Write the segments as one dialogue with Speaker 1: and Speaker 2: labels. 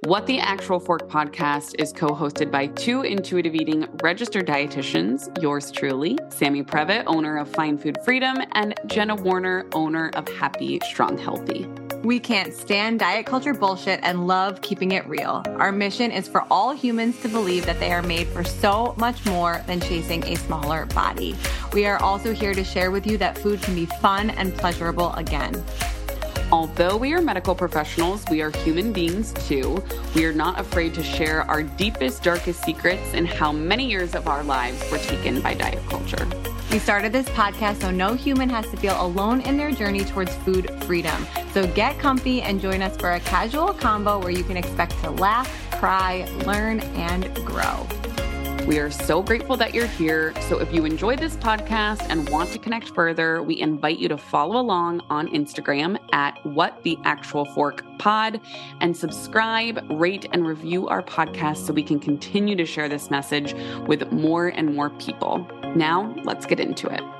Speaker 1: What the Actual Fork podcast is co-hosted by two intuitive eating registered dietitians, yours truly, Sammy Previtt, owner of Fine Food Freedom, and Jenna Warner, owner of Happy Strong Healthy.
Speaker 2: We can't stand diet culture bullshit and love keeping it real. Our mission is for all humans to believe that they are made for so much more than chasing a smaller body. We are also here to share with you that food can be fun and pleasurable again.
Speaker 1: Although we are medical professionals, we are human beings too. We are not afraid to share our deepest, darkest secrets and how many years of our lives were taken by diet culture.
Speaker 2: We started this podcast so no human has to feel alone in their journey towards food freedom. So get comfy and join us for a casual combo where you can expect to laugh, cry, learn, and grow.
Speaker 1: We are so grateful that you're here. So if you enjoyed this podcast and want to connect further, we invite you to follow along on Instagram at WhatTheActualForkPod and subscribe, rate, and review our podcast so we can continue to share this message with more and more people. Now, let's get into it.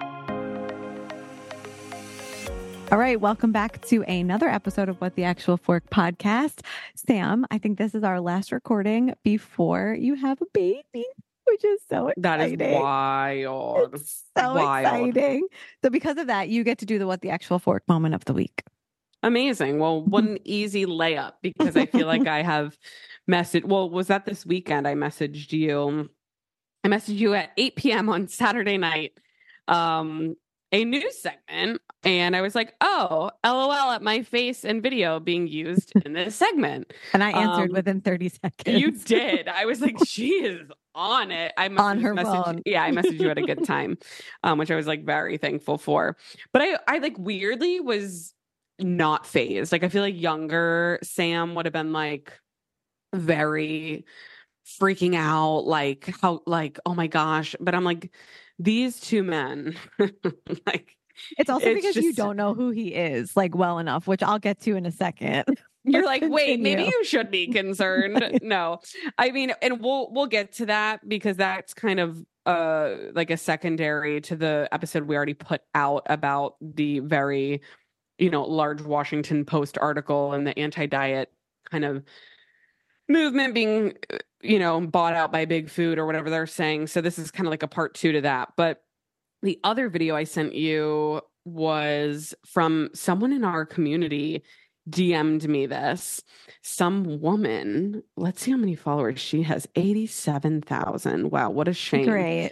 Speaker 3: All right, welcome back to another episode of What the Actual Fork podcast. Sam, I think this is our last recording before you have a baby, which is so exciting.
Speaker 1: That is wild.
Speaker 3: It's so exciting. So because of that, you get to do the What the Actual Fork moment of the week.
Speaker 1: Amazing. Well, one easy layup because I feel like I have messaged, well, was that this weekend I messaged you? I messaged you at 8 p.m. on Saturday night. A news segment, and I was like, oh, LOL at my face and video being used in this segment.
Speaker 3: And I answered within 30 seconds.
Speaker 1: You did. I was like, she is on it. I
Speaker 3: on her phone.
Speaker 1: Yeah, I messaged you at a good time, which I was like very thankful for. But I like weirdly was not phased. Like I feel like younger Sam would have been like very freaking out, like how, like, oh my gosh. But I'm like, these two men, like,
Speaker 3: it's also because you don't know who he is like well enough, which I'll get to in a second.
Speaker 1: You're like, wait, maybe you should be concerned. No, I mean, and we'll get to that because that's kind of like a secondary to the episode we already put out about the very, large Washington Post article and the anti-diet kind of movement being, bought out by big food or whatever they're saying. So this is kind of like a part 2 to that. But the other video I sent you was from someone in our community DM'd me this. Some woman, let's see how many followers she has. 87,000. Wow, what a shame.
Speaker 3: Great.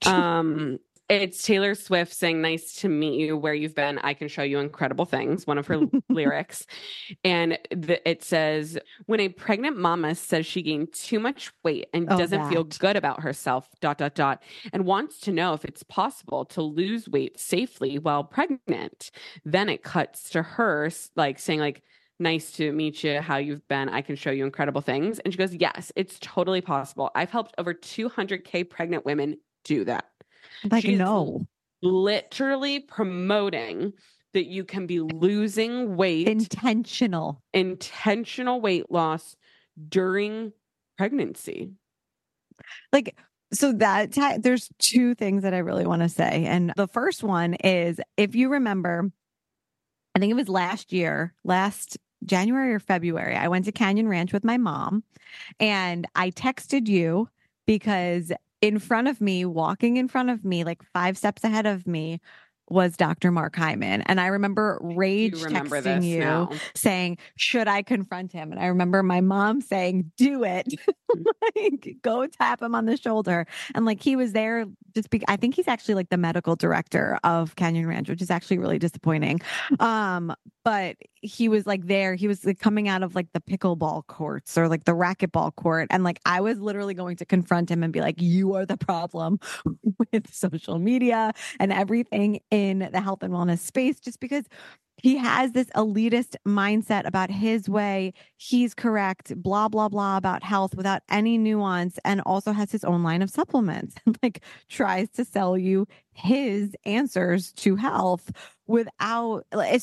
Speaker 1: It's Taylor Swift saying, nice to meet you where you've been. I can show you incredible things. One of her lyrics. And it says, when a pregnant mama says she gained too much weight and doesn't feel good about herself, ... and wants to know if it's possible to lose weight safely while pregnant. Then it cuts to her like saying like, nice to meet you, how you've been. I can show you incredible things. And she goes, yes, it's totally possible. I've helped over 200K pregnant women do that.
Speaker 3: Like, no,
Speaker 1: literally promoting that you can be losing weight,
Speaker 3: intentional
Speaker 1: weight loss during pregnancy.
Speaker 3: Like, so that there's two things that I really want to say. And the first one is, if you remember, I think it was last January or February, I went to Canyon Ranch with my mom and I texted you because walking in front of me, like 5 steps ahead of me, was Dr. Mark Hyman. And I remember texting you saying, should I confront him? And I remember my mom saying, do it. Like, go tap him on the shoulder. And like, he was there I think he's actually like the medical director of Canyon Ranch, which is actually really disappointing. But he was like there, he was like coming out of like the pickleball courts or like the racquetball court. And like, I was literally going to confront him and be like, you are the problem with social media and everything in the health and wellness space, just because he has this elitist mindset about his way. He's correct, blah, blah, blah about health without any nuance, and also has his own line of supplements and like tries to sell you his answers to health without, it's just,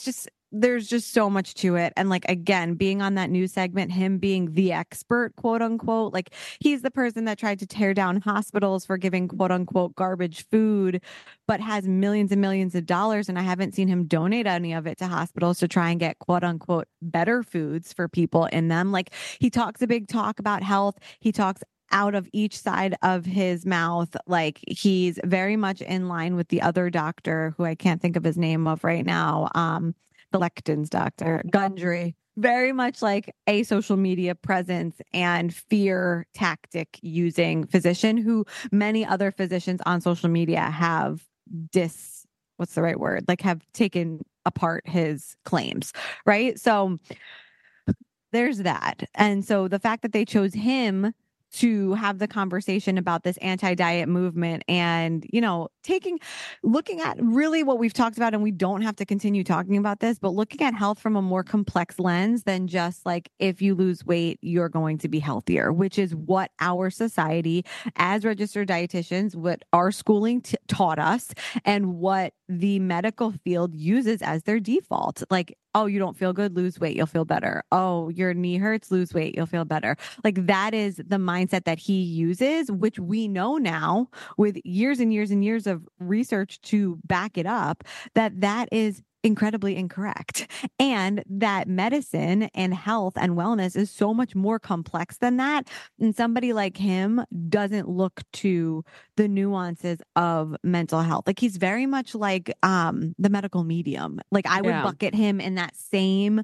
Speaker 3: there's just so much to it. And like, again, being on that news segment, him being the expert, quote unquote, like he's the person that tried to tear down hospitals for giving quote unquote garbage food, but has millions and millions of dollars. And I haven't seen him donate any of it to hospitals to try and get quote unquote better foods for people in them. Like he talks a big talk about health. He talks out of each side of his mouth. Like he's very much in line with the other doctor who I can't think of his name of right now. The Lectins doctor, Gundry, very much like a social media presence and fear tactic using physician who many other physicians on social media have what's the right word? Like have taken apart his claims, right? So there's that. And so the fact that they chose him to have the conversation about this anti-diet movement and, you know, looking at really what we've talked about, and we don't have to continue talking about this, but looking at health from a more complex lens than just like, if you lose weight, you're going to be healthier, which is what our society as registered dietitians, what our schooling taught us, and what the medical field uses as their default. Like, oh, you don't feel good, lose weight, you'll feel better. Oh, your knee hurts, lose weight, you'll feel better. Like that is the mindset that he uses, which we know now with years and years and years of research to back it up, that is incredibly incorrect. And that medicine and health and wellness is so much more complex than that. And somebody like him doesn't look to the nuances of mental health. Like he's very much like the medical medium. Like I would bucket him in that same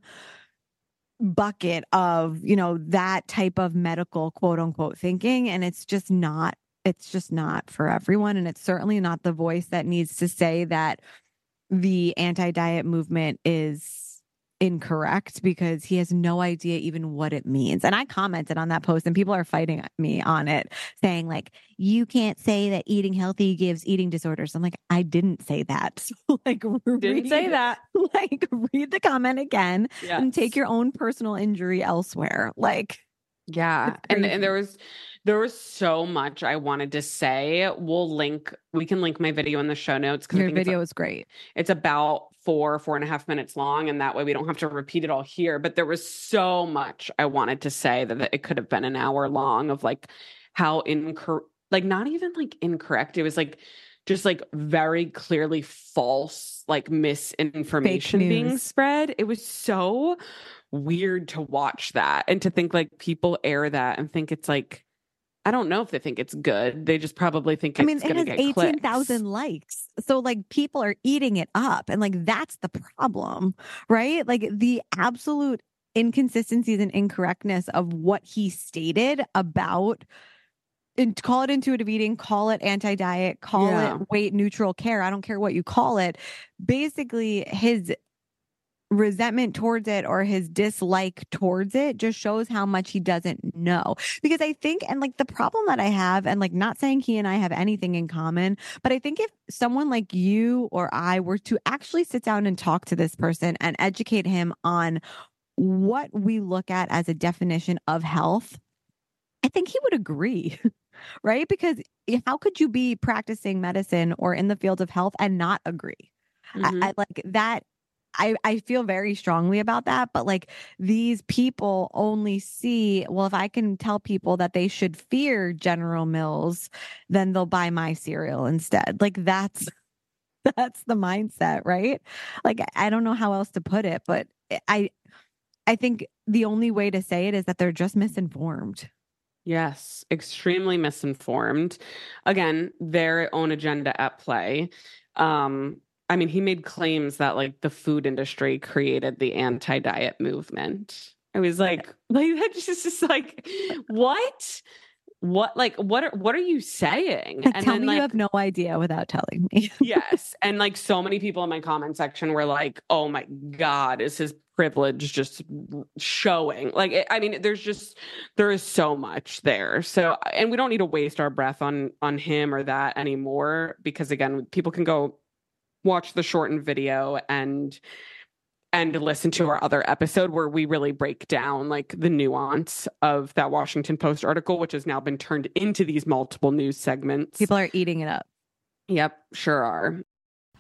Speaker 3: bucket of, you know, that type of medical quote unquote thinking. And it's just not for everyone. And it's certainly not the voice that needs to say that the anti-diet movement is incorrect, because he has no idea even what it means. And I commented on that post and people are fighting me on it, saying like, you can't say that eating healthy gives eating disorders. I'm like, I didn't say that. So like,
Speaker 1: say that.
Speaker 3: Like read the comment again and take your own personal injury elsewhere. Like,
Speaker 1: yeah. And there was so much I wanted to say. We can link my video in the show notes.
Speaker 3: Your video is great.
Speaker 1: It's about 4.5 minutes long. And that way we don't have to repeat it all here. But there was so much I wanted to say that it could have been an hour long of like how not even like incorrect. It was like, just like very clearly false, like misinformation being spread. It was so weird to watch that and to think like people air that and think it's like, I don't know if they think it's good. They just probably think it's going to get
Speaker 3: 18,000 likes. So like people are eating it up, and like that's the problem, right? Like the absolute inconsistencies and incorrectness of what he stated about, and call it intuitive eating, call it anti-diet, call it weight neutral care. I don't care what you call it. Basically, his resentment towards it or his dislike towards it just shows how much he doesn't know. Because I think, and like the problem that I have, and like not saying he and I have anything in common, but I think if someone like you or I were to actually sit down and talk to this person and educate him on what we look at as a definition of health, I think he would agree. Right? Because how could you be practicing medicine or in the field of health and not agree? I like that. I feel very strongly about that, but like these people only see, well, if I can tell people that they should fear General Mills, then they'll buy my cereal instead. Like that's the mindset, right? Like I don't know how else to put it, but I think the only way to say it is that they're just misinformed.
Speaker 1: Yes, extremely misinformed. Again, their own agenda at play. I mean, he made claims that like the food industry created the anti-diet movement. I was like that's just like, what? What are you saying?
Speaker 3: Like, and tell me you have no idea without telling me.
Speaker 1: Yes. And like so many people in my comment section were like, oh my God, is his privilege just showing? Like, I mean, there is so much there. So, and we don't need to waste our breath on him or that anymore, because again, people can go watch the shortened video and listen to our other episode where we really break down like the nuance of that Washington Post article, which has now been turned into these multiple news segments.
Speaker 3: People are eating it up.
Speaker 1: Yep, sure are.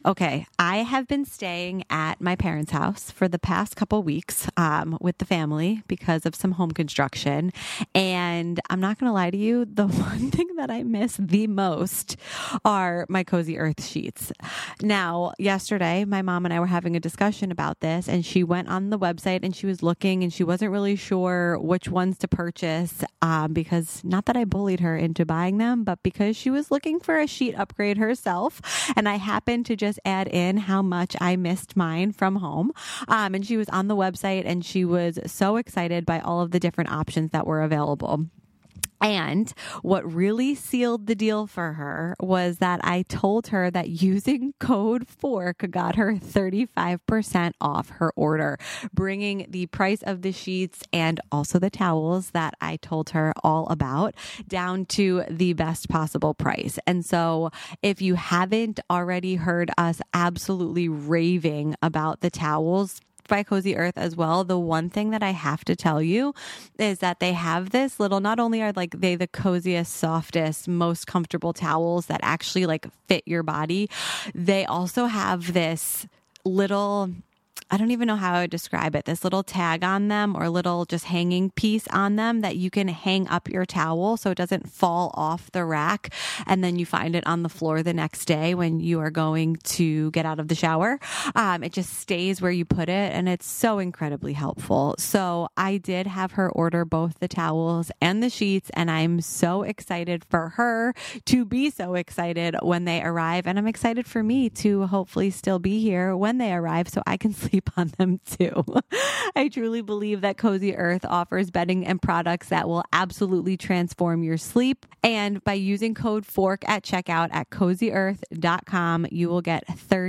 Speaker 3: Okay, I have been staying at my parents' house for the past couple weeks with the family because of some home construction. And I'm not going to lie to you, the one thing that I miss the most are my Cozy Earth sheets. Now, yesterday, my mom and I were having a discussion about this, and she went on the website and she was looking and she wasn't really sure which ones to purchase because not that I bullied her into buying them, but because she was looking for a sheet upgrade herself. And I happened to just add in how much I missed mine from home. And she was on the website and she was so excited by all of the different options that were available. And what really sealed the deal for her was that I told her that using code FORK got her 35% off her order, bringing the price of the sheets and also the towels that I told her all about down to the best possible price. And so if you haven't already heard us absolutely raving about the towels by Cozy Earth as well, the one thing that I have to tell you is that they have this little, not only are like they the coziest, softest, most comfortable towels that actually like fit your body, they also have this little, I don't even know how I would describe it, this little tag on them or little just hanging piece on them that you can hang up your towel so it doesn't fall off the rack and then you find it on the floor the next day when you are going to get out of the shower. It just stays where you put it and it's so incredibly helpful. So I did have her order both the towels and the sheets and I'm so excited for her to be so excited when they arrive, and I'm excited for me to hopefully still be here when they arrive so I can sleep on them too. I truly believe that Cozy Earth offers bedding and products that will absolutely transform your sleep. And by using code FORK at checkout at cozyearth.com, you will get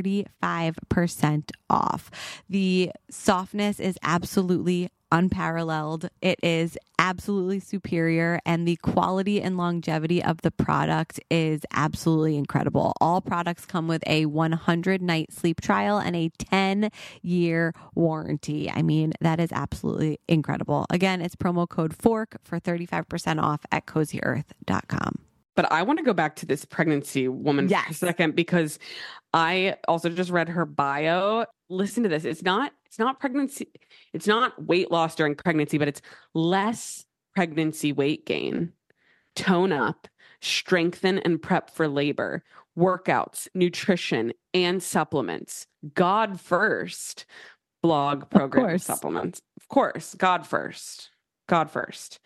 Speaker 3: 35% off. The softness is absolutely unparalleled. It is absolutely superior, and the quality and longevity of the product is absolutely incredible. All products come with a 100-night sleep trial and a 10-year warranty. I mean, that is absolutely incredible. Again, it's promo code FORK for 35% off at cozyearth.com.
Speaker 1: But I want to go back to this pregnancy woman for a second because I also just read her bio. Listen to this. It's not pregnancy. It's not weight loss during pregnancy, but it's less pregnancy weight gain, tone up, strengthen and prep for labor, workouts, nutrition, and supplements. God first. Blog program supplements. Of course. God first. God first.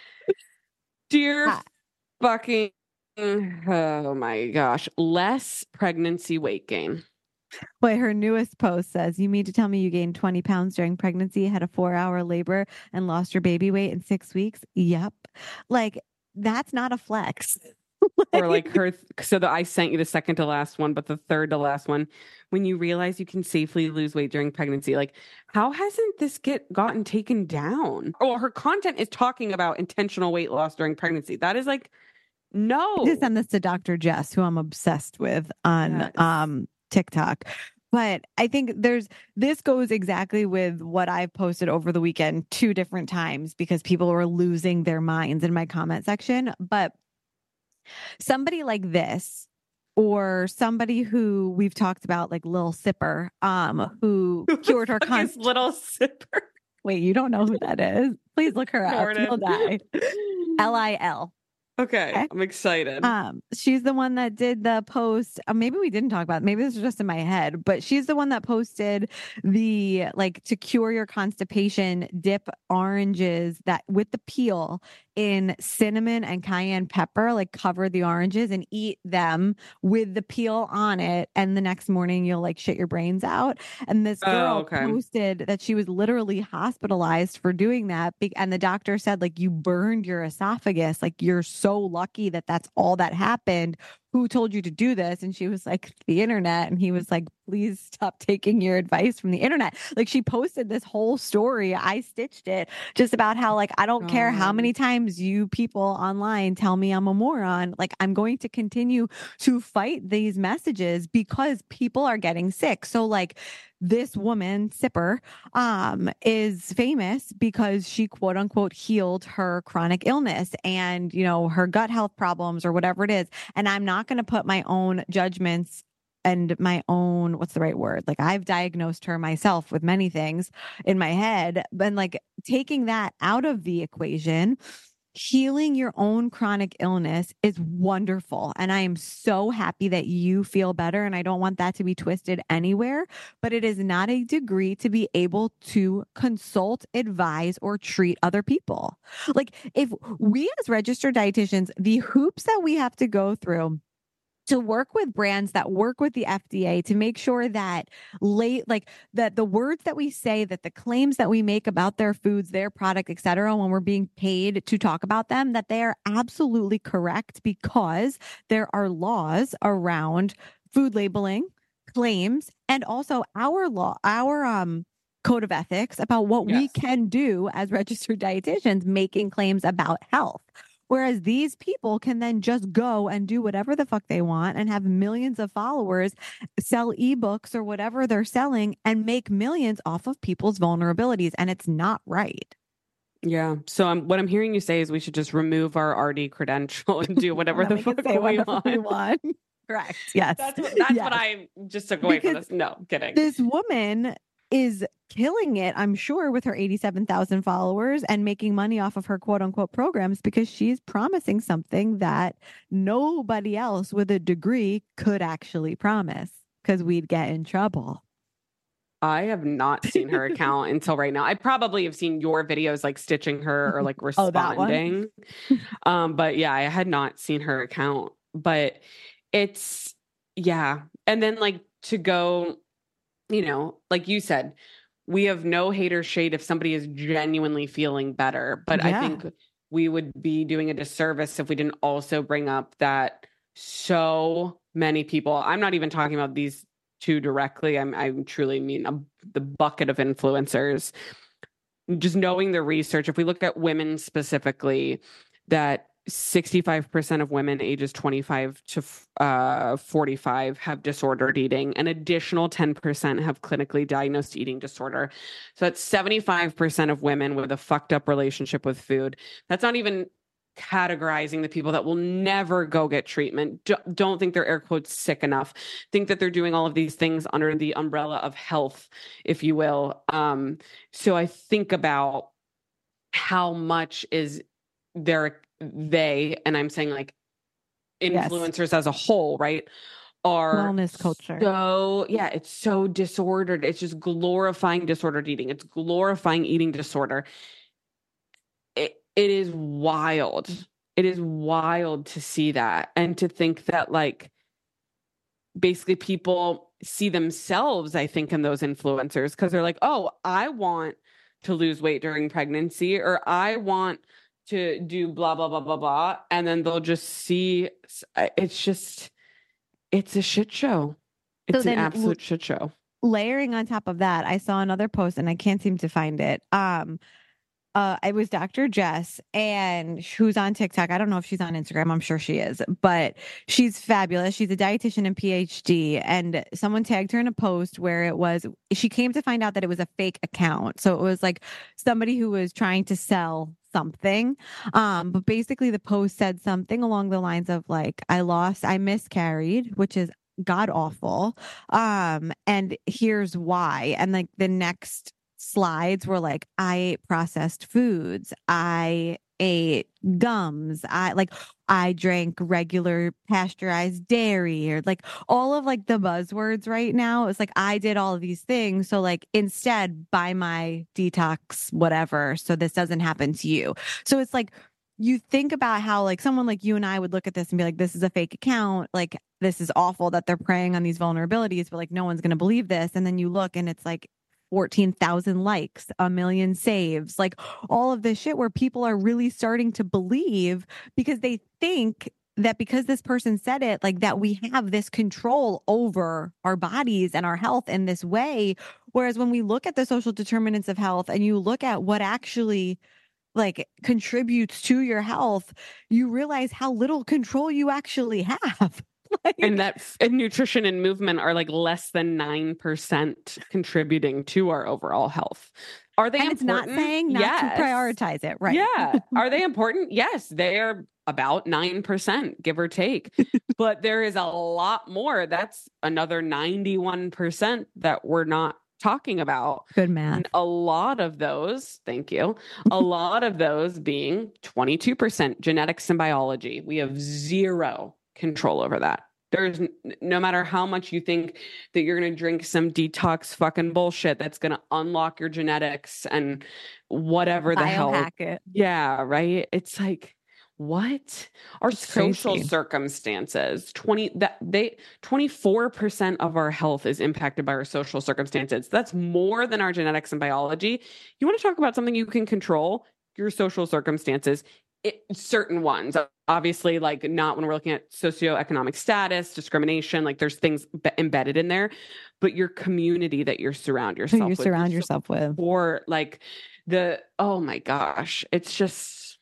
Speaker 1: Dear fucking, oh my gosh, less pregnancy weight gain.
Speaker 3: Wait, her newest post says, you mean to tell me you gained 20 pounds during pregnancy, had a 4-hour labor, and lost your baby weight in 6 weeks? Yep. Like, that's not a flex.
Speaker 1: Or like her, I sent you the second to last one, but the third to last one, when you realize you can safely lose weight during pregnancy, like how hasn't this gotten taken down? Oh, her content is talking about intentional weight loss during pregnancy. That is like, no.
Speaker 3: I just send this to Dr. Jess, who I'm obsessed with on TikTok. But I think this goes exactly with what I've posted over the weekend 2 different times because people were losing their minds in my comment section. But somebody like this, or somebody who we've talked about, like Lil Sipper, who cured her
Speaker 1: Little Sipper.
Speaker 3: Wait, you don't know who that is? Please look her up. You'll die. Lil.
Speaker 1: Okay, I'm excited.
Speaker 3: She's the one that did the post. Maybe we didn't talk about it. Maybe this was just in my head, but she's the one that posted the, like, to cure your constipation, dip oranges that with the peel in cinnamon and cayenne pepper, like cover the oranges and eat them with the peel on it. And the next morning you'll like shit your brains out. And this girl posted that she was literally hospitalized for doing that. And the doctor said, like, you burned your esophagus. Like, you're so lucky that that's all that happened. Who told you to do this? And she was like, the internet. And he was like, please stop taking your advice from the internet. Like, she posted this whole story. I stitched it just about how, like, I don't care how many times you people online tell me I'm a moron. Like, I'm going to continue to fight these messages because people are getting sick. So, like, this woman, Sipper, is famous because she, quote unquote, healed her chronic illness and, you know, her gut health problems or whatever it is. And I'm not going to put my own judgments and my own, what's the right word? Like I've diagnosed her myself with many things in my head, but like taking that out of the equation, healing your own chronic illness is wonderful. And I am so happy that you feel better. And I don't want that to be twisted anywhere, but it is not a degree to be able to consult, advise, or treat other people. Like if we as registered dietitians, the hoops that we have to go through to work with brands that work with the FDA to make sure that that the words that we say, that the claims that we make about their foods, their product, et cetera, when we're being paid to talk about them, that they are absolutely correct, because there are laws around food labeling, claims, and also our code of ethics about what we can do as registered dietitians making claims about health. Whereas these people can then just go and do whatever the fuck they want and have millions of followers, sell ebooks or whatever they're selling, and make millions off of people's vulnerabilities. And it's not right.
Speaker 1: Yeah. So what I'm hearing you say is we should just remove our RD credential and do whatever the fuck we want.
Speaker 3: Correct. Yes.
Speaker 1: That's what I just took away from this. No, kidding.
Speaker 3: This woman is killing it, I'm sure, with her 87,000 followers and making money off of her quote unquote programs, because she's promising something that nobody else with a degree could actually promise, because we'd get in trouble.
Speaker 1: I have not seen her account until right now. I probably have seen your videos like stitching her or like responding. But yeah, I had not seen her account. But it's, yeah. And then like to go, you know, like you said, we have no hate or shade if somebody is genuinely feeling better. But I think we would be doing a disservice if we didn't also bring up that so many people, I'm not even talking about these two directly, I truly mean the bucket of influencers, just knowing the research. If we look at women specifically, that 65% of women ages 25 to 45 have disordered eating. An additional 10% have clinically diagnosed eating disorder. So that's 75% of women with a fucked up relationship with food. That's not even categorizing the people that will never go get treatment, don't think they're air quotes sick enough, think that they're doing all of these things under the umbrella of health, if you will. So I think about how much is they, and I'm saying like influencers as a whole, right, are
Speaker 3: wellness culture.
Speaker 1: So yeah, it's so disordered. It's just glorifying disordered eating. It's glorifying eating disorder. It is wild. It is wild to see that and to think that like basically people see themselves, I think, in those influencers, because they're like, oh, I want to lose weight during pregnancy, or I want to do blah, blah, blah, blah, blah. And then they'll just see, it's a shit show. It's an absolute shit show.
Speaker 3: Layering on top of that, I saw another post and I can't seem to find it. It was Dr. Jess, and who's on TikTok. I don't know if she's on Instagram. I'm sure she is, but she's fabulous. She's a dietitian and PhD, and someone tagged her in a post where she came to find out that it was a fake account. So it was like somebody who was trying to sell something. But basically the post said something along the lines of like, I miscarried, which is god awful. And here's why. And like the next slides were like, I ate processed foods, I ate gums, I drank regular pasteurized dairy, or like all of like the buzzwords right now. It's like, I did all of these things, so like instead buy my detox whatever so this doesn't happen to you. So it's like, you think about how like someone like you and I would look at this and be like, this is a fake account, like this is awful that they're preying on these vulnerabilities, but like no one's going to believe this. And then you look and it's like 14,000 likes, 1 million saves, like all of this shit where people are really starting to believe, because they think that because this person said it, like that we have this control over our bodies and our health in this way. Whereas when we look at the social determinants of health and you look at what actually like contributes to your health, you realize how little control you actually have.
Speaker 1: And that nutrition and movement are like less than 9% contributing to our overall health. Are they important?
Speaker 3: It's not saying not to prioritize it, right?
Speaker 1: Yeah. Are they important? Yes, they are about 9%, give or take. But there is a lot more. That's another 91% that we're not talking about.
Speaker 3: Good math.
Speaker 1: And a lot of those, thank you, a lot of those being 22% genetics and biology. We have zero control over that. There's no matter how much you think that you're going to drink some detox fucking bullshit that's going to unlock your genetics and whatever the hell.
Speaker 3: Biohack it.
Speaker 1: Yeah, right. It's like, what? Our
Speaker 3: It's
Speaker 1: social
Speaker 3: crazy.
Speaker 1: circumstances, 24% of our health is impacted by our social circumstances. That's more than our genetics and biology. You want to talk about something you can control? Your social circumstances. Certain ones, obviously, like not when we're looking at socioeconomic status, discrimination, like there's things embedded in there, but your community that you surround yourself
Speaker 3: Who you
Speaker 1: with,
Speaker 3: surround yourself with.
Speaker 1: or like oh my gosh, it's just,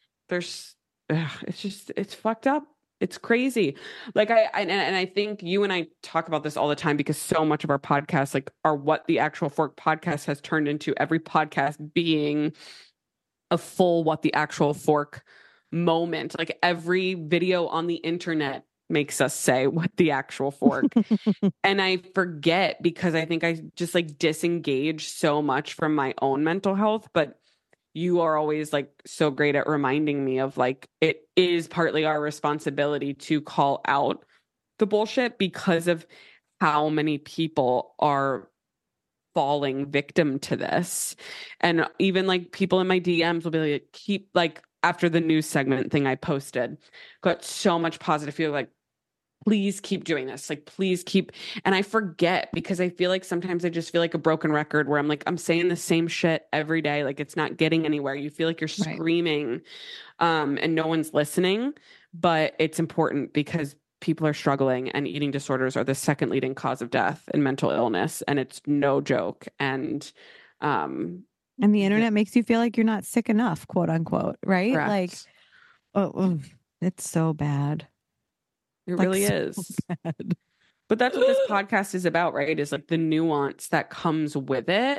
Speaker 1: it's fucked up. It's crazy. Like I think you and I talk about this all the time because so much of our podcast, like, are what the Actual Fork podcast has turned into, every podcast being a full What the Actual Fork moment. Like every video on the internet makes us say What the Actual Fork. And I forget because I think I just like disengage so much from my own mental health, but you are always like so great at reminding me of like, it is partly our responsibility to call out the bullshit because of how many people are falling victim to this. And even like people in my DMs will be like, keep like, after the news segment thing I posted, got so much positive feedback, like, please keep doing this. Like, please keep. And I forget because I feel like sometimes I just feel like a broken record where I'm like, I'm saying the same shit every day. Like it's not getting anywhere. You feel like you're screaming and no one's listening, but it's important because people are struggling, and eating disorders are the second leading cause of death and mental illness. And it's no joke. And
Speaker 3: the internet makes you feel like you're not sick enough, quote unquote, right?
Speaker 1: Correct.
Speaker 3: Like, it's so bad.
Speaker 1: It
Speaker 3: Like,
Speaker 1: really
Speaker 3: so
Speaker 1: is.
Speaker 3: bad.
Speaker 1: But that's what this podcast is about, right? Is like the nuance that comes with it.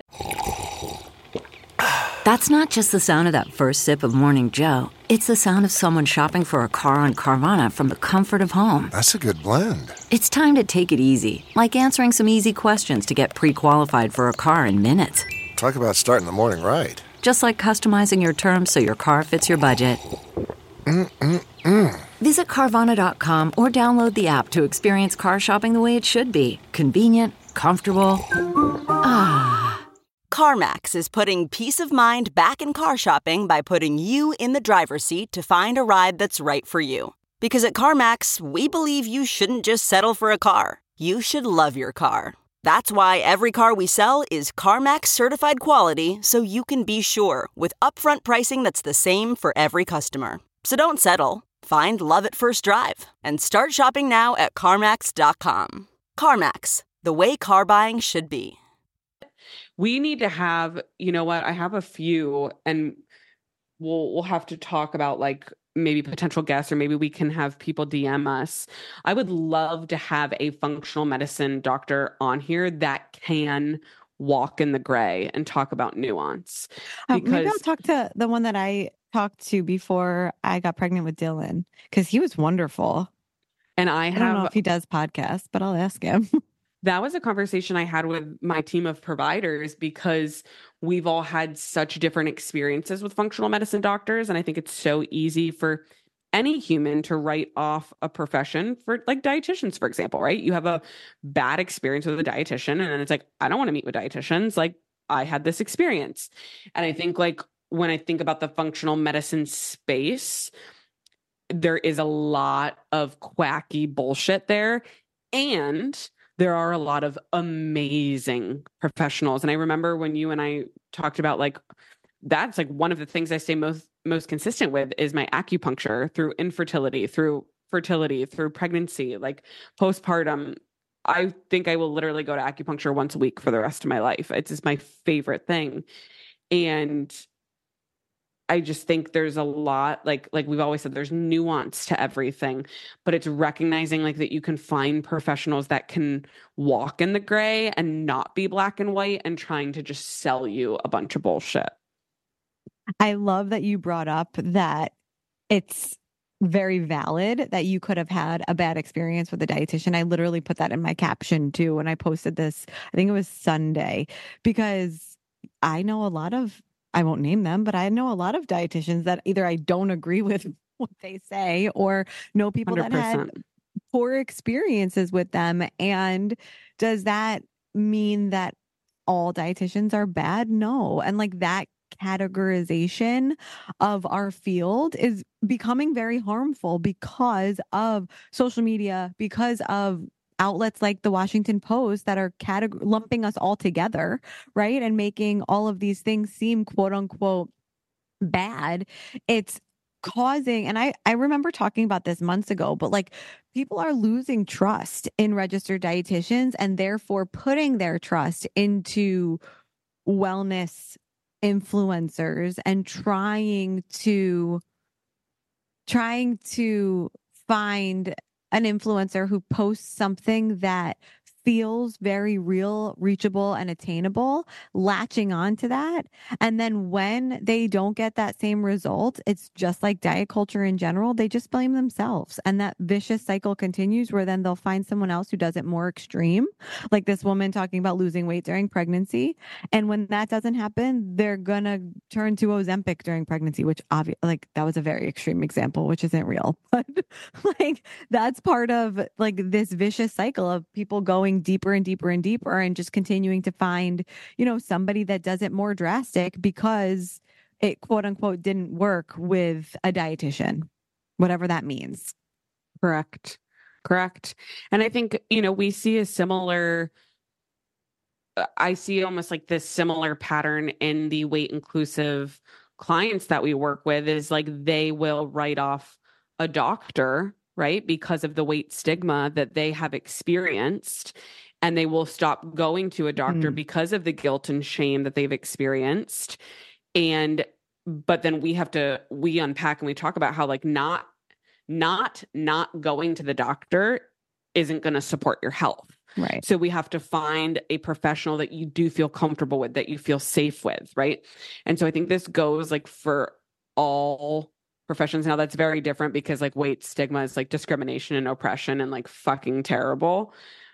Speaker 4: That's not just the sound of that first sip of Morning Joe. It's the sound of someone shopping for a car on Carvana from the comfort of home.
Speaker 5: That's a good blend.
Speaker 4: It's time to take it easy, like answering some easy questions to get pre-qualified for a car in minutes.
Speaker 5: Talk about starting the morning right.
Speaker 4: Just like customizing your terms so your car fits your budget. Visit Carvana.com or download the app to experience car shopping the way it should be. Convenient, comfortable.
Speaker 6: CarMax is putting peace of mind back in car shopping by putting you in the driver's seat to find a ride that's right for you. Because at CarMax, we believe you shouldn't just settle for a car. You should love your car. That's why every car we sell is CarMax certified quality, so you can be sure with upfront pricing that's the same for every customer. So don't settle. Find love at first drive and start shopping now at CarMax.com. CarMax, the way car buying should be.
Speaker 1: We need to have, you know what? I have a few, and we'll have to talk about like maybe potential guests, or maybe we can have people DM us. I would love to have a functional medicine doctor on here that can walk in the gray and talk about nuance.
Speaker 3: Maybe I'll talk to the one that I talked to before I got pregnant with Dylan, because he was wonderful.
Speaker 1: And I
Speaker 3: don't know if he does podcasts, but I'll ask him.
Speaker 1: That was a conversation I had with my team of providers because we've all had such different experiences with functional medicine doctors. And I think it's so easy for any human to write off a profession, for like dietitians, for example, right? You have a bad experience with a dietitian and then it's like, I don't want to meet with dietitians. Like I had this experience. And I think like when I think about the functional medicine space, there is a lot of quacky bullshit there. And there are a lot of amazing professionals. And I remember when you and I talked about like, that's like one of the things I stay most consistent with is my acupuncture through infertility, through fertility, through pregnancy, like postpartum. I think I will literally go to acupuncture once a week for the rest of my life. It's just my favorite thing. And I just think there's a lot, like we've always said, there's nuance to everything, but it's recognizing like that you can find professionals that can walk in the gray and not be black and white and trying to just sell you a bunch of bullshit.
Speaker 3: I love that you brought up that it's very valid that you could have had a bad experience with a dietitian. I literally put that in my caption too when I posted this. I think it was Sunday, because I know a lot of, I won't name them, but I know a lot of dietitians that either I don't agree with what they say or know people
Speaker 1: 100%.
Speaker 3: that had poor experiences with them. And does that mean that all dietitians are bad? No. And like that categorization of our field is becoming very harmful because of social media, because of outlets like the Washington Post that are lumping us all together, right? And making all of these things seem quote unquote bad. It's causing, and I remember talking about this months ago, but like people are losing trust in registered dietitians and therefore putting their trust into wellness influencers and trying to find an influencer who posts something that feels very real, reachable, and attainable, latching on to that. And then when they don't get that same result, it's just like diet culture in general, they just blame themselves. And that vicious cycle continues where then they'll find someone else who does it more extreme, like this woman talking about losing weight during pregnancy. And when that doesn't happen, they're going to turn to Ozempic during pregnancy, which like that was a very extreme example, which isn't real. But like that's part of like this vicious cycle of people going deeper and deeper and deeper and just continuing to find, somebody that does it more drastic because it quote unquote didn't work with a dietitian, whatever that means.
Speaker 1: Correct. And I think, we see I see almost like this similar pattern in the weight inclusive clients that we work with is like they will write off a doctor, right? Because of the weight stigma that they have experienced, and they will stop going to a doctor because of the guilt and shame that they've experienced. But then we unpack and we talk about how like not going to the doctor isn't going to support your health.
Speaker 3: Right.
Speaker 1: So we have to find a professional that you do feel comfortable with, that you feel safe with. Right. And so I think this goes like for all professions. Now that's very different because like weight stigma is like discrimination and oppression and like fucking terrible.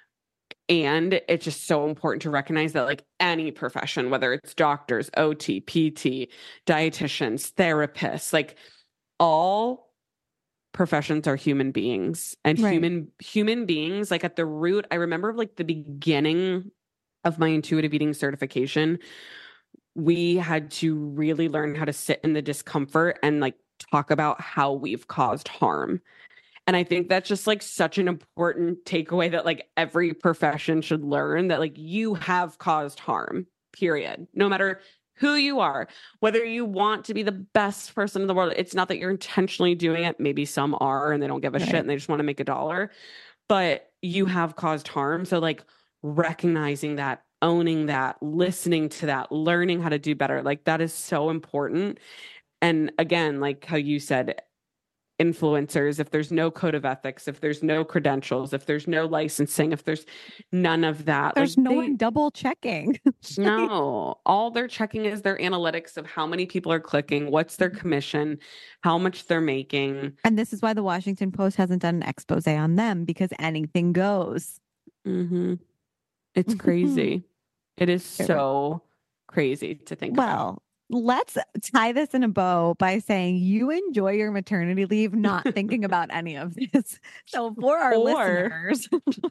Speaker 1: And it's just so important to recognize that like any profession, whether it's doctors, OT, PT, dietitians, therapists, like all professions are human beings, and
Speaker 3: right.
Speaker 1: human beings, like at the root, I remember like the beginning of my intuitive eating certification, we had to really learn how to sit in the discomfort and like talk about how we've caused harm. And I think that's just like such an important takeaway that like every profession should learn, that like you have caused harm, period. No matter who you are, whether you want to be the best person in the world, it's not that you're intentionally doing it. Maybe some are and they don't give a shit and they just want to make a dollar, but you have caused harm. So like recognizing that, owning that, listening to that, learning how to do better, like that is so important. And again, like how you said, influencers, if there's no code of ethics, if there's no credentials, if there's no licensing, if there's none of that,
Speaker 3: there's like no one double checking.
Speaker 1: No, all they're checking is their analytics of how many people are clicking, what's their commission, how much they're making.
Speaker 3: And this is why the Washington Post hasn't done an expose on them, because anything goes.
Speaker 1: Mm-hmm. It's crazy. It is so crazy to think about.
Speaker 3: Let's tie this in a bow by saying you enjoy your maternity leave, not thinking about any of this. So for our listeners,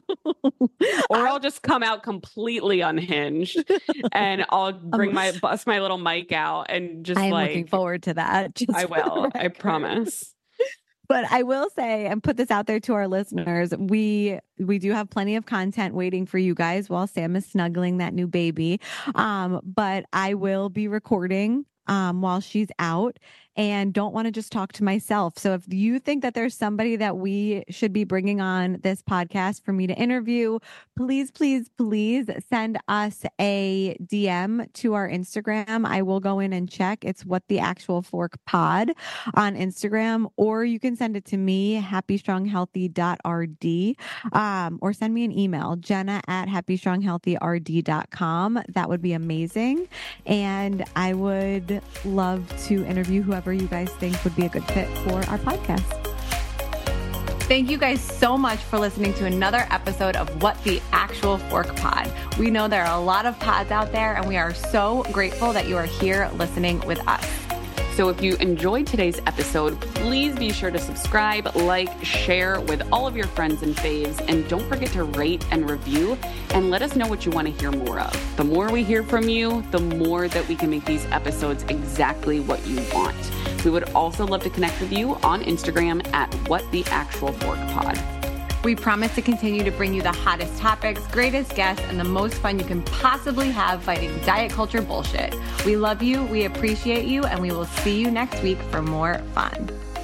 Speaker 1: or I'll just come out completely unhinged and I'll bust my little mic out and just
Speaker 3: I'm looking forward to that.
Speaker 1: I will. I promise.
Speaker 3: But I will say, and put this out there to our listeners, we do have plenty of content waiting for you guys while Sam is snuggling that new baby. But I will be recording while she's out, and don't want to just talk to myself. So if you think that there's somebody that we should be bringing on this podcast for me to interview, please, please, please send us a DM to our Instagram. I will go in and check. It's What the Actual Fork Pod on Instagram, or you can send it to me, happystronghealthy.rd, or send me an email, jenna@happystronghealthyrd.com. That would be amazing. And I would love to interview whoever you guys think would be a good fit for our podcast.
Speaker 2: Thank you guys so much for listening to another episode of What the Actual Fork Pod. We know there are a lot of pods out there, and we are so grateful that you are here listening with us.
Speaker 1: So if you enjoyed today's episode, please be sure to subscribe, like, share with all of your friends and faves, and don't forget to rate and review and let us know what you want to hear more of. The more we hear from you, the more that we can make these episodes exactly what you want. We would also love to connect with you on Instagram at WhatTheActualForkPod.
Speaker 2: We promise to continue to bring you the hottest topics, greatest guests, and the most fun you can possibly have fighting diet culture bullshit. We love you, we appreciate you, and we will see you next week for more fun.